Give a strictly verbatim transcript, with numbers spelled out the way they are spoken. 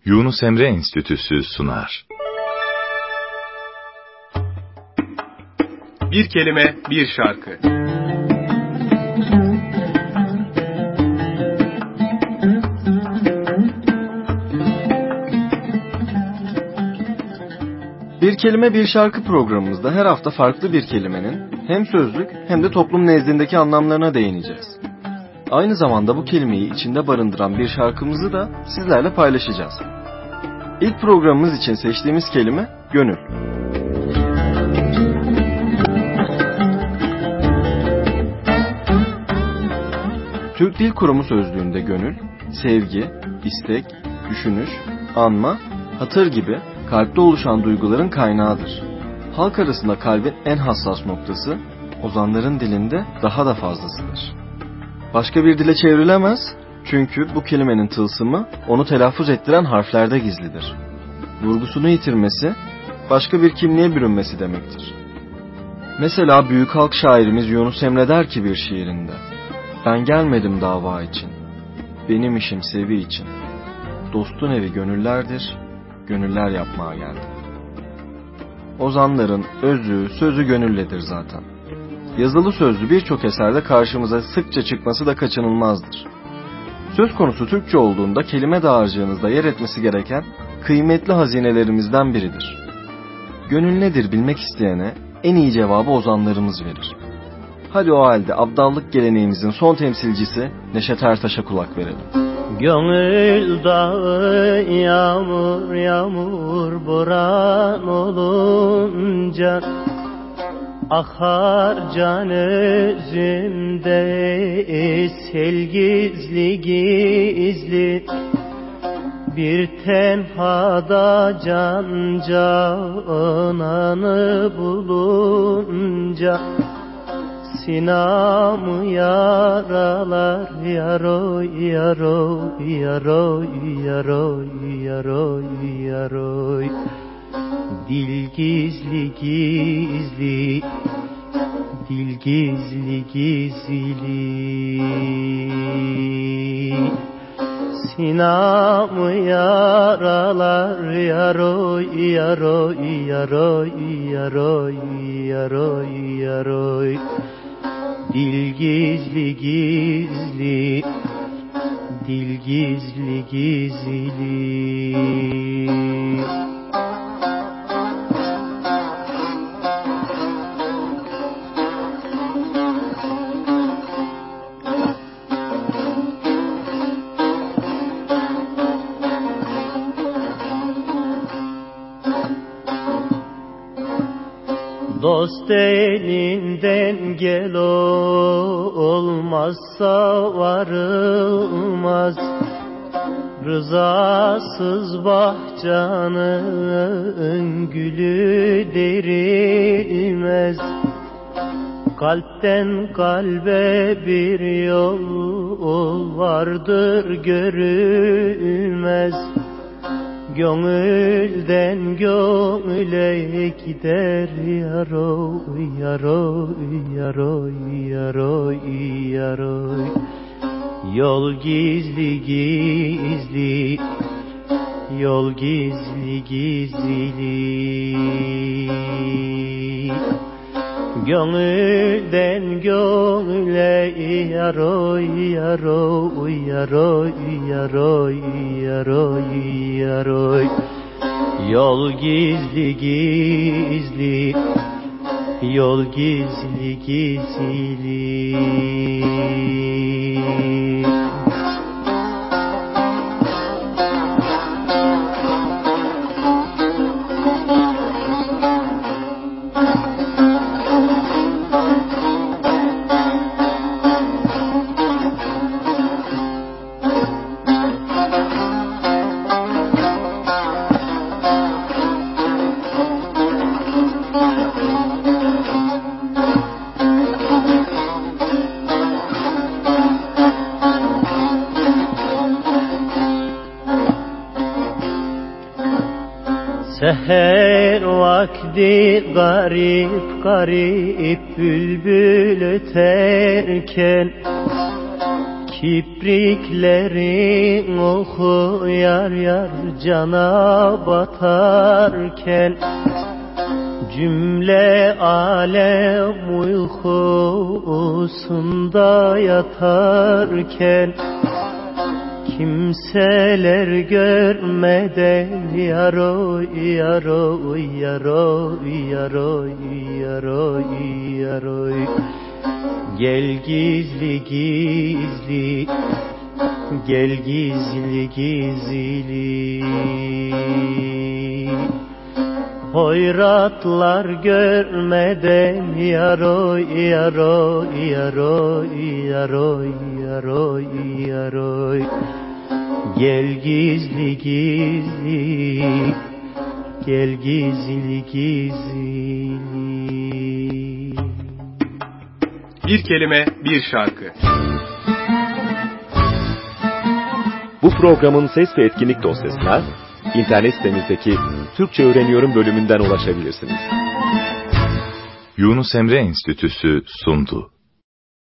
Yunus Emre Enstitüsü sunar. Bir kelime, bir şarkı. Bir kelime, bir şarkı programımızda her hafta farklı bir kelimenin hem sözlük hem de toplum nezdindeki anlamlarına değineceğiz. Aynı zamanda bu kelimeyi içinde barındıran bir şarkımızı da sizlerle paylaşacağız. İlk programımız için seçtiğimiz kelime gönül. Türk Dil Kurumu sözlüğünde gönül, sevgi, istek, düşünüş, anma, hatır gibi kalpte oluşan duyguların kaynağıdır. Halk arasında kalbin en hassas noktası, ozanların dilinde daha da fazlasıdır. Başka bir dile çevrilemez, çünkü bu kelimenin tılsımı onu telaffuz ettiren harflerde gizlidir. Vurgusunu yitirmesi, başka bir kimliğe bürünmesi demektir. Mesela büyük halk şairimiz Yunus Emre der ki bir şiirinde, "Ben gelmedim dava için, benim işim sevi için. Dostun evi gönüllerdir, gönüller yapmaya geldim." Ozanların özü, sözü gönülledir zaten. Yazılı sözlü birçok eserde karşımıza sıkça çıkması da kaçınılmazdır. Söz konusu Türkçe olduğunda kelime dağarcığınızda yer etmesi gereken kıymetli hazinelerimizden biridir. Gönül nedir bilmek isteyene en iyi cevabı ozanlarımız verir. Hadi o halde abdallık geleneğimizin son temsilcisi Neşet Ertaş'a kulak verelim. Gönül dağı yağmur yağmur boran olunca akar can özümde sel gizli gizli. Bir tenhada can cananı bulunca sinamı yaralar yaroy yaroy yaroy yaroy yaroy yaroy. Dil gizli gizli, dil gizli gizli. Sinamı yaralar yaroy yaroy yaroy yaroy yaroy yaroy. Dil gizli gizli, dil gizli gizli. Dost elinden gel olmazsa varılmaz. Rızasız bahçanın gülü derilmez. Kalpten kalbe bir yol vardır görülmez. Gönülden gönüle gider yaroy yaroy yaroy yaroy yaroy. Yol gizli gizli, yol gizli gizli. Gönülden gönüle yaroy yaroy yaroy yaroy yaroy yaroy. Yol gizli gizli, yol gizli gizli. Seher vakti garip garip bülbül öterken Kipriklerin oku yar yar cana batarken, cümle alem uykusunda yatarken, kimseler görmeden yaroy yaroy yaroy yaroy yaroy yaroy. Gel gizli gizli, gel gizli gizli. Hoyratlar görmeden yaroy yaroy yaroy yaroy yaroy yaroy. Gel gizli gizli, gel gizli gizli. Bir kelime, bir şarkı. Bu programın ses ve etkinlik dosyasına internet sitemizdeki Türkçe Öğreniyorum bölümünden ulaşabilirsiniz. Yunus Emre Enstitüsü sundu.